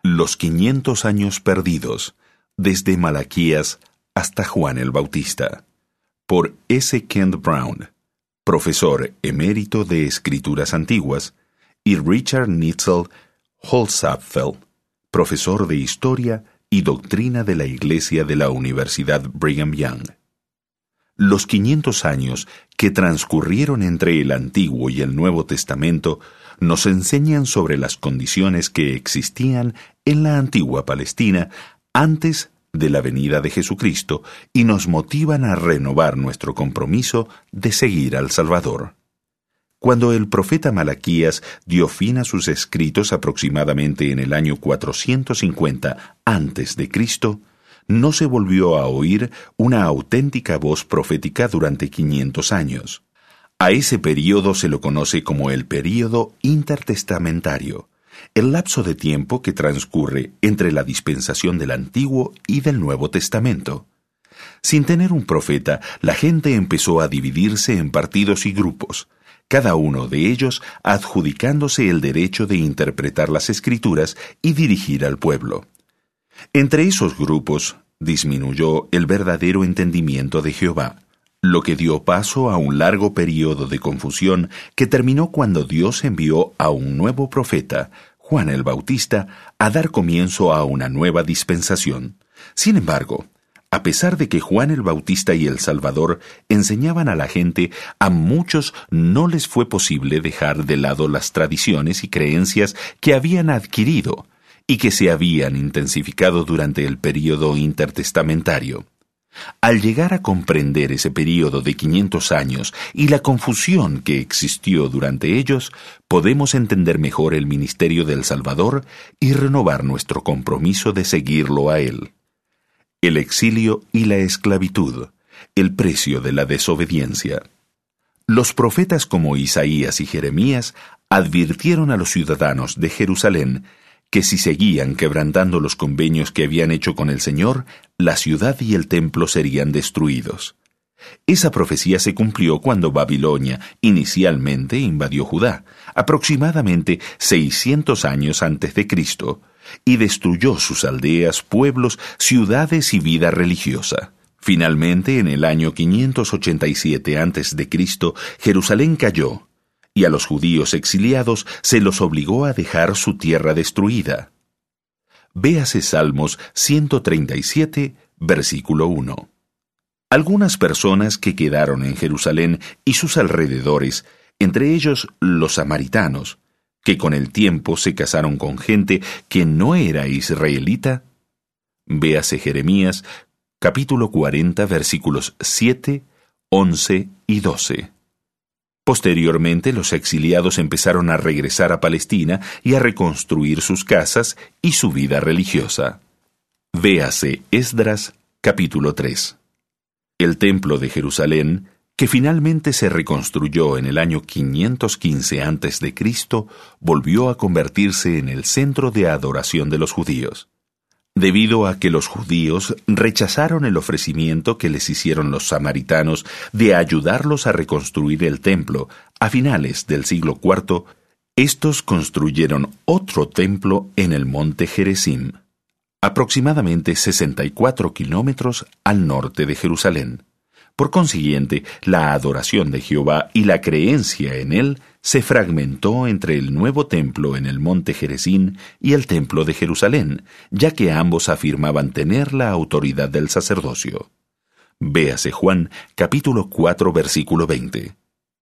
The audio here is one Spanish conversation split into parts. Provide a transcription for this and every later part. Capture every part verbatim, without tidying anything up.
Los quinientos años perdidos, desde Malaquías hasta Juan el Bautista, por S. Kent Brown, profesor emérito de Escrituras Antiguas, y Richard Nitzel Holzapfel, profesor de Historia y Doctrina de la Iglesia de la Universidad Brigham Young. Los quinientos años que transcurrieron entre el Antiguo y el Nuevo Testamento nos enseñan sobre las condiciones que existían en la antigua Palestina antes de la venida de Jesucristo y nos motivan a renovar nuestro compromiso de seguir al Salvador. Cuando el profeta Malaquías dio fin a sus escritos aproximadamente en el año cuatrocientos cincuenta antes de Cristo, no se volvió a oír una auténtica voz profética durante quinientos años. A ese período se lo conoce como el período intertestamentario, el lapso de tiempo que transcurre entre la dispensación del Antiguo y del Nuevo Testamento. Sin tener un profeta, la gente empezó a dividirse en partidos y grupos, cada uno de ellos adjudicándose el derecho de interpretar las Escrituras y dirigir al pueblo. Entre esos grupos disminuyó el verdadero entendimiento de Jehová, lo que dio paso a un largo período de confusión que terminó cuando Dios envió a un nuevo profeta, Juan el Bautista, a dar comienzo a una nueva dispensación. Sin embargo, a pesar de que Juan el Bautista y el Salvador enseñaban a la gente, a muchos no les fue posible dejar de lado las tradiciones y creencias que habían adquirido y que se habían intensificado durante el período intertestamentario. Al llegar a comprender ese período de quinientos años y la confusión que existió durante ellos, podemos entender mejor el ministerio del Salvador y renovar nuestro compromiso de seguirlo a Él. El exilio y la esclavitud, el precio de la desobediencia. Los profetas como Isaías y Jeremías advirtieron a los ciudadanos de Jerusalén que si seguían quebrantando los convenios que habían hecho con el Señor, la ciudad y el templo serían destruidos. Esa profecía se cumplió cuando Babilonia inicialmente invadió Judá, aproximadamente seiscientos años antes de Cristo, y destruyó sus aldeas, pueblos, ciudades y vida religiosa. Finalmente, en el año quinientos ochenta y siete antes de Cristo, Jerusalén cayó, y a los judíos exiliados se los obligó a dejar su tierra destruida. Véase Salmos ciento treinta y siete, versículo uno. Algunas personas que quedaron en Jerusalén y sus alrededores, entre ellos los samaritanos, que con el tiempo se casaron con gente que no era israelita. Véase Jeremías, capítulo cuarenta, versículos siete, once y doce. Posteriormente, los exiliados empezaron a regresar a Palestina y a reconstruir sus casas y su vida religiosa. Véase Esdras, capítulo tres. El templo de Jerusalén, que finalmente se reconstruyó en el año quinientos quince antes de Cristo, volvió a convertirse en el centro de adoración de los judíos. Debido a que los judíos rechazaron el ofrecimiento que les hicieron los samaritanos de ayudarlos a reconstruir el templo a finales del siglo cuarto, estos construyeron otro templo en el monte Gerizim, aproximadamente sesenta y cuatro kilómetros al norte de Jerusalén. Por consiguiente, la adoración de Jehová y la creencia en Él se fragmentó entre el nuevo templo en el monte Gerizim y el templo de Jerusalén, ya que ambos afirmaban tener la autoridad del sacerdocio. Véase Juan, capítulo cuatro, versículo veinte.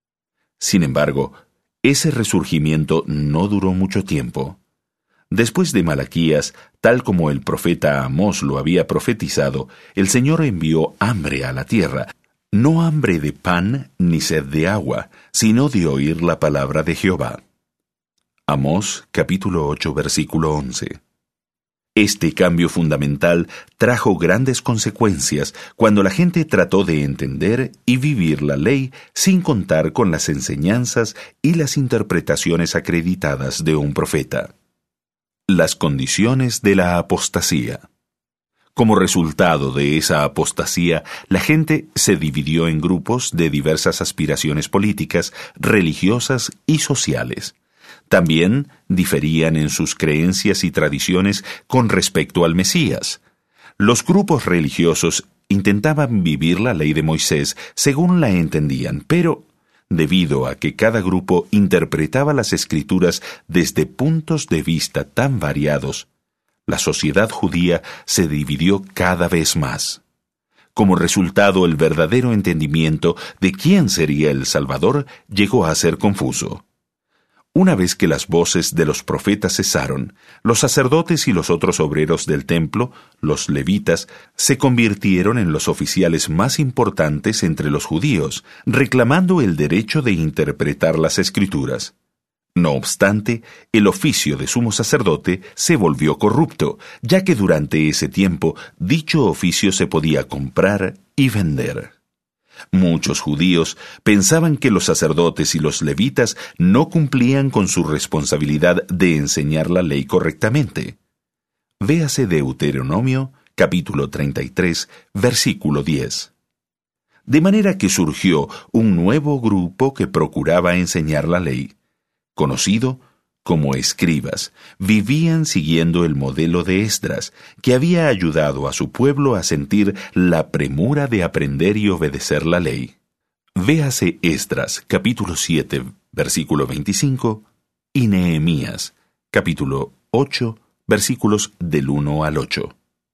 Sin embargo, ese resurgimiento no duró mucho tiempo. Después de Malaquías, tal como el profeta Amós lo había profetizado, el Señor envió hambre a la tierra, no hambre de pan ni sed de agua, sino de oír la palabra de Jehová. Amós, capítulo ocho, versículo once. Este cambio fundamental trajo grandes consecuencias cuando la gente trató de entender y vivir la ley sin contar con las enseñanzas y las interpretaciones acreditadas de un profeta. Las condiciones de la apostasía. Como resultado de esa apostasía, la gente se dividió en grupos de diversas aspiraciones políticas, religiosas y sociales. También diferían en sus creencias y tradiciones con respecto al Mesías. Los grupos religiosos intentaban vivir la ley de Moisés según la entendían, pero debido a que cada grupo interpretaba las Escrituras desde puntos de vista tan variados, la sociedad judía se dividió cada vez más. Como resultado, el verdadero entendimiento de quién sería el Salvador llegó a ser confuso. Una vez que las voces de los profetas cesaron, los sacerdotes y los otros obreros del templo, los levitas, se convirtieron en los oficiales más importantes entre los judíos, reclamando el derecho de interpretar las Escrituras. No obstante, el oficio de sumo sacerdote se volvió corrupto, ya que durante ese tiempo dicho oficio se podía comprar y vender. Muchos judíos pensaban que los sacerdotes y los levitas no cumplían con su responsabilidad de enseñar la ley correctamente. Véase Deuteronomio, capítulo treinta y tres, versículo diez. De manera que surgió un nuevo grupo que procuraba enseñar la ley, conocido como escribas. Vivían siguiendo el modelo de Esdras, que había ayudado a su pueblo a sentir la premura de aprender y obedecer la ley. Véase Esdras, capítulo siete, versículo veinticinco, y Nehemías, capítulo ocho, versículos del uno al ocho.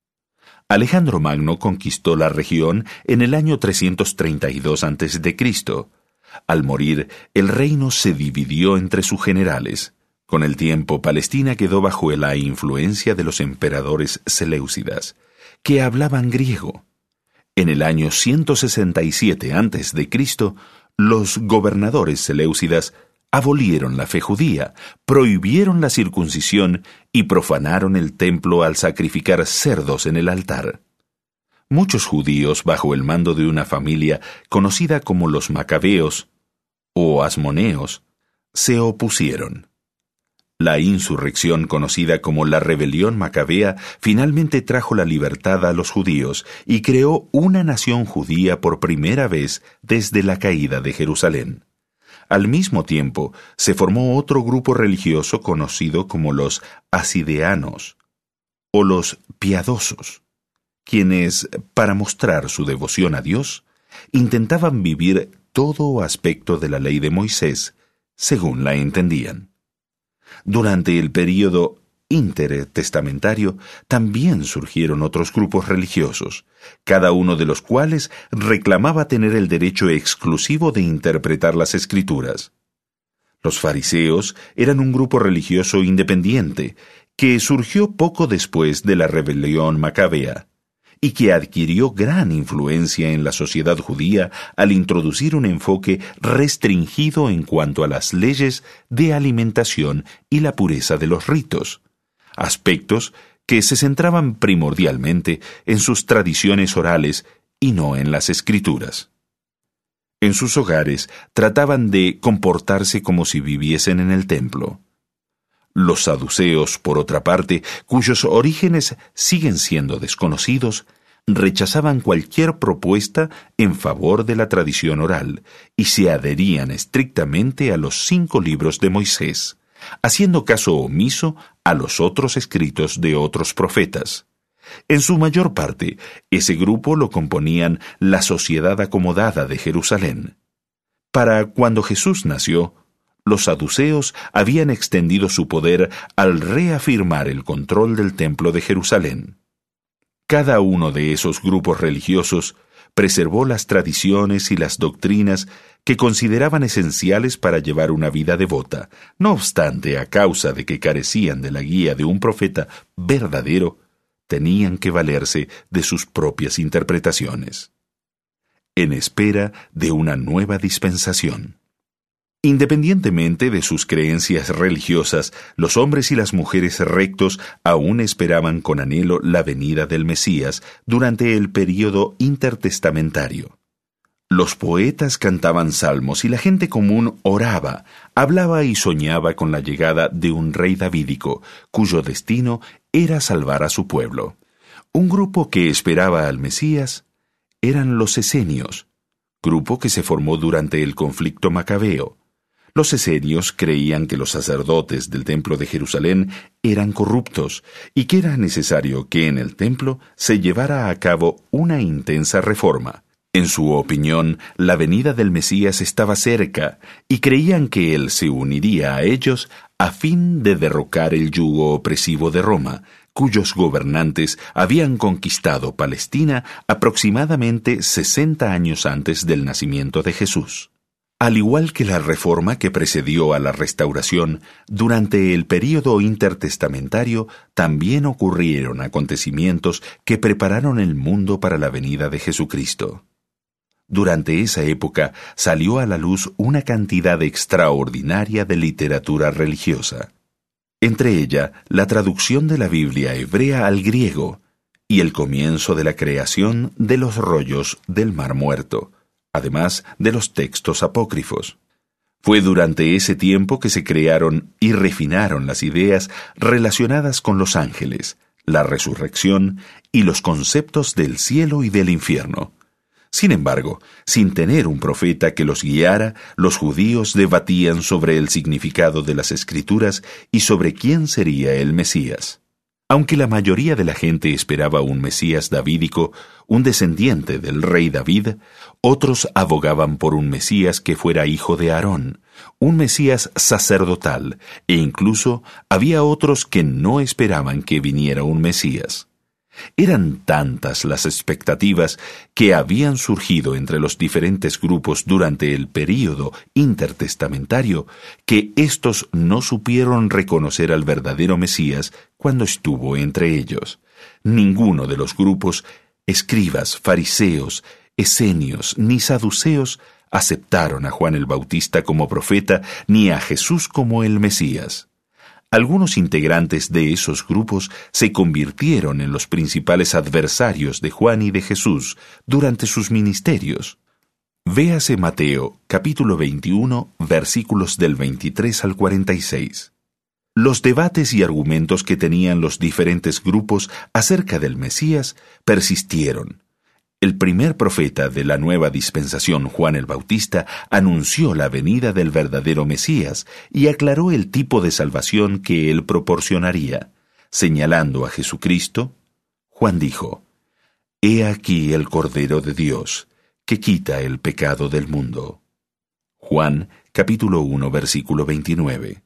Alejandro Magno conquistó la región en el año trescientos treinta y dos antes de Cristo. Al morir, el reino se dividió entre sus generales. Con el tiempo, Palestina quedó bajo la influencia de los emperadores seleucidas, que hablaban griego. En el año ciento sesenta y siete antes de Cristo, los gobernadores seleucidas abolieron la fe judía, prohibieron la circuncisión y profanaron el templo al sacrificar cerdos en el altar. Muchos judíos, bajo el mando de una familia conocida como los macabeos o asmoneos, se opusieron. La insurrección, conocida como la rebelión macabea, finalmente trajo la libertad a los judíos y creó una nación judía por primera vez desde la caída de Jerusalén. Al mismo tiempo, se formó otro grupo religioso conocido como los hasideanos o los piadosos, quienes, para mostrar su devoción a Dios, intentaban vivir todo aspecto de la ley de Moisés según la entendían. Durante el período intertestamentario también surgieron otros grupos religiosos, cada uno de los cuales reclamaba tener el derecho exclusivo de interpretar las Escrituras. Los fariseos eran un grupo religioso independiente que surgió poco después de la rebelión macabea y que adquirió gran influencia en la sociedad judía al introducir un enfoque restringido en cuanto a las leyes de alimentación y la pureza de los ritos, aspectos que se centraban primordialmente en sus tradiciones orales y no en las Escrituras. En sus hogares trataban de comportarse como si viviesen en el templo. Los saduceos, por otra parte, cuyos orígenes siguen siendo desconocidos, rechazaban cualquier propuesta en favor de la tradición oral y se adherían estrictamente a los cinco libros de Moisés, haciendo caso omiso a los otros escritos de otros profetas. En su mayor parte, ese grupo lo componían la sociedad acomodada de Jerusalén. Para cuando Jesús nació, los saduceos habían extendido su poder al reafirmar el control del templo de Jerusalén. Cada uno de esos grupos religiosos preservó las tradiciones y las doctrinas que consideraban esenciales para llevar una vida devota. No obstante, a causa de que carecían de la guía de un profeta verdadero, tenían que valerse de sus propias interpretaciones. En espera de una nueva dispensación. Independientemente de sus creencias religiosas, los hombres y las mujeres rectos aún esperaban con anhelo la venida del Mesías durante el período intertestamentario. Los poetas cantaban salmos y la gente común oraba, hablaba y soñaba con la llegada de un rey davídico, cuyo destino era salvar a su pueblo. Un grupo que esperaba al Mesías eran los esenios, grupo que se formó durante el conflicto macabeo. Los esenios creían que los sacerdotes del templo de Jerusalén eran corruptos y que era necesario que en el templo se llevara a cabo una intensa reforma. En su opinión, la venida del Mesías estaba cerca y creían que él se uniría a ellos a fin de derrocar el yugo opresivo de Roma, cuyos gobernantes habían conquistado Palestina aproximadamente sesenta años antes del nacimiento de Jesús. Al igual que la reforma que precedió a la restauración, durante el período intertestamentario también ocurrieron acontecimientos que prepararon el mundo para la venida de Jesucristo. Durante esa época salió a la luz una cantidad extraordinaria de literatura religiosa. Entre ella, la traducción de la Biblia hebrea al griego y el comienzo de la creación de los rollos del Mar Muerto, además de los textos apócrifos. Fue durante ese tiempo que se crearon y refinaron las ideas relacionadas con los ángeles, la resurrección y los conceptos del cielo y del infierno. Sin embargo, sin tener un profeta que los guiara, los judíos debatían sobre el significado de las Escrituras y sobre quién sería el Mesías. Aunque la mayoría de la gente esperaba un Mesías davídico, un descendiente del rey David, otros abogaban por un Mesías que fuera hijo de Aarón, un Mesías sacerdotal, e incluso había otros que no esperaban que viniera un Mesías. Eran tantas las expectativas que habían surgido entre los diferentes grupos durante el período intertestamentario que éstos no supieron reconocer al verdadero Mesías cuando estuvo entre ellos. Ninguno de los grupos, escribas, fariseos, esenios ni saduceos, aceptaron a Juan el Bautista como profeta ni a Jesús como el Mesías. Algunos integrantes de esos grupos se convirtieron en los principales adversarios de Juan y de Jesús durante sus ministerios. Véase Mateo, capítulo veintiuno, versículos del veintitrés al cuarenta y seis. Los debates y argumentos que tenían los diferentes grupos acerca del Mesías persistieron. El primer profeta de la nueva dispensación, Juan el Bautista, anunció la venida del verdadero Mesías y aclaró el tipo de salvación que él proporcionaría. Señalando a Jesucristo, Juan dijo: «He aquí el Cordero de Dios, que quita el pecado del mundo». Juan, capítulo uno, versículo veintinueve.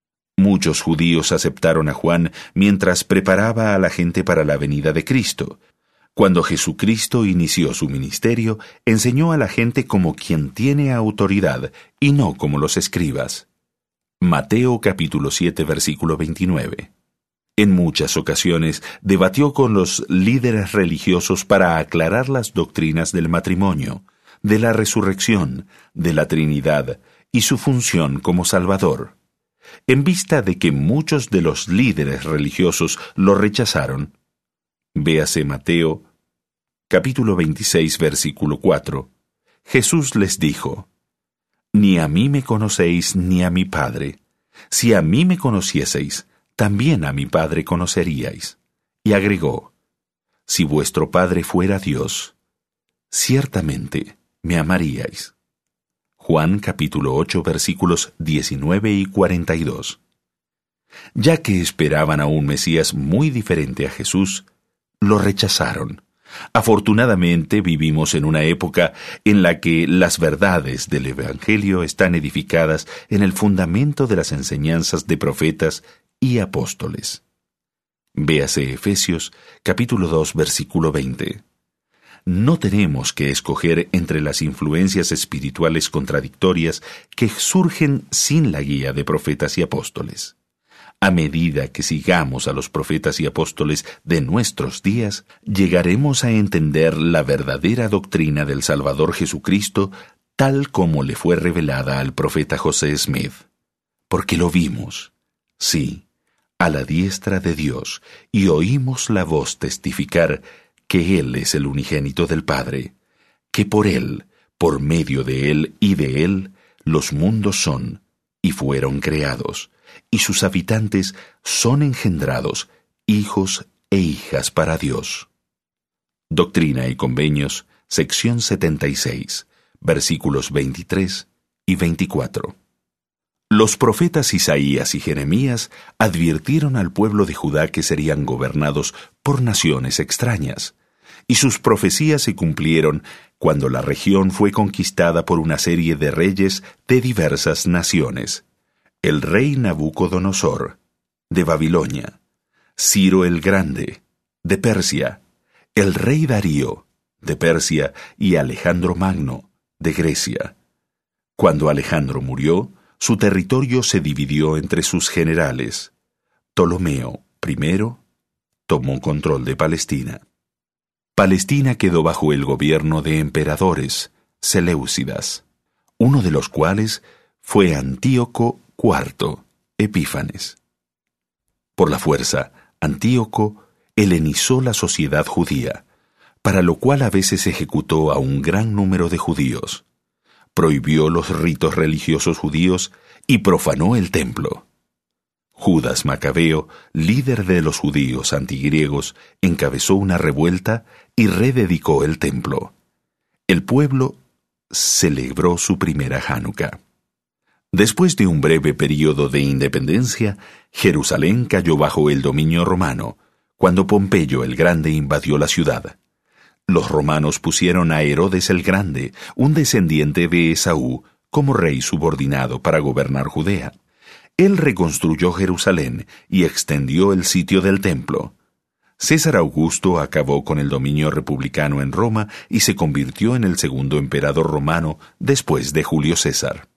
Muchos judíos aceptaron a Juan mientras preparaba a la gente para la venida de Cristo. Cuando Jesucristo inició su ministerio, enseñó a la gente como quien tiene autoridad y no como los escribas. Mateo capítulo siete, versículo veintinueve. En muchas ocasiones debatió con los líderes religiosos para aclarar las doctrinas del matrimonio, de la resurrección, de la Trinidad y su función como Salvador. En vista de que muchos de los líderes religiosos lo rechazaron, véase Mateo, capítulo veintiséis, versículo cuatro. Jesús les dijo: «Ni a mí me conocéis ni a mi Padre. Si a mí me conocieseis, también a mi Padre conoceríais». Y agregó: «Si vuestro Padre fuera Dios, ciertamente me amaríais». Juan capítulo ocho, versículos diecinueve y cuarenta y dos. Ya que esperaban a un Mesías muy diferente a Jesús, lo rechazaron. Afortunadamente vivimos en una época en la que las verdades del Evangelio están edificadas en el fundamento de las enseñanzas de profetas y apóstoles. Véase Efesios, capítulo dos, versículo veinte. No tenemos que escoger entre las influencias espirituales contradictorias que surgen sin la guía de profetas y apóstoles. A medida que sigamos a los profetas y apóstoles de nuestros días, llegaremos a entender la verdadera doctrina del Salvador Jesucristo tal como le fue revelada al profeta José Smith. Porque lo vimos, sí, a la diestra de Dios, y oímos la voz testificar que Él es el unigénito del Padre, que por Él, por medio de Él y de Él, los mundos son y fueron creados, y sus habitantes son engendrados, hijos e hijas para Dios. Doctrina y Convenios, sección setenta y seis, versículos veintitrés y veinticuatro. Los profetas Isaías y Jeremías advirtieron al pueblo de Judá que serían gobernados por naciones extrañas, y sus profecías se cumplieron cuando la región fue conquistada por una serie de reyes de diversas naciones: el rey Nabucodonosor, de Babilonia; Ciro el Grande, de Persia; el rey Darío, de Persia; y Alejandro Magno, de Grecia. Cuando Alejandro murió, su territorio se dividió entre sus generales. Ptolomeo primero tomó control de Palestina. Palestina quedó bajo el gobierno de emperadores seleucidas, uno de los cuales fue Antíoco cuarto Epífanes. Por la fuerza, Antíoco helenizó la sociedad judía, para lo cual a veces ejecutó a un gran número de judíos. Prohibió los ritos religiosos judíos y profanó el templo. Judas Macabeo, líder de los judíos antigriegos, encabezó una revuelta y rededicó el templo. El pueblo celebró su primera Hanukkah. Después de un breve período de independencia, Jerusalén cayó bajo el dominio romano, cuando Pompeyo el Grande invadió la ciudad. Los romanos pusieron a Herodes el Grande, un descendiente de Esaú, como rey subordinado para gobernar Judea. Él reconstruyó Jerusalén y extendió el sitio del templo. César Augusto acabó con el dominio republicano en Roma y se convirtió en el segundo emperador romano después de Julio César.